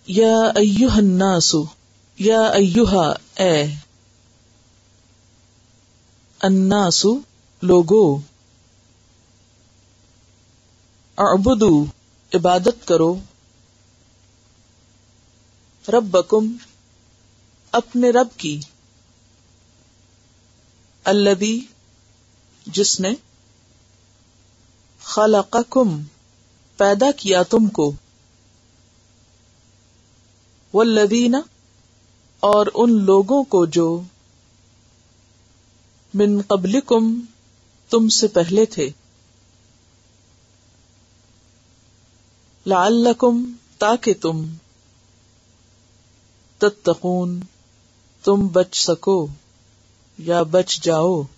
या अय्युहन्नासु, या अय्युहा ए, अन्नासु लोगो, अअबुदु इबादत करो, रब्बकुम अपने रब की, अल्लज़ी जिसने, खलक़कुम पैदा किया तुमको, वल्लज़ीना और उन लोगों को जो, मिन क़ब्लिकुम तुमसे पहले थे, लअल्लकुम ताकि तुम, तत्तक़ून तुम बच सको या बच जाओ।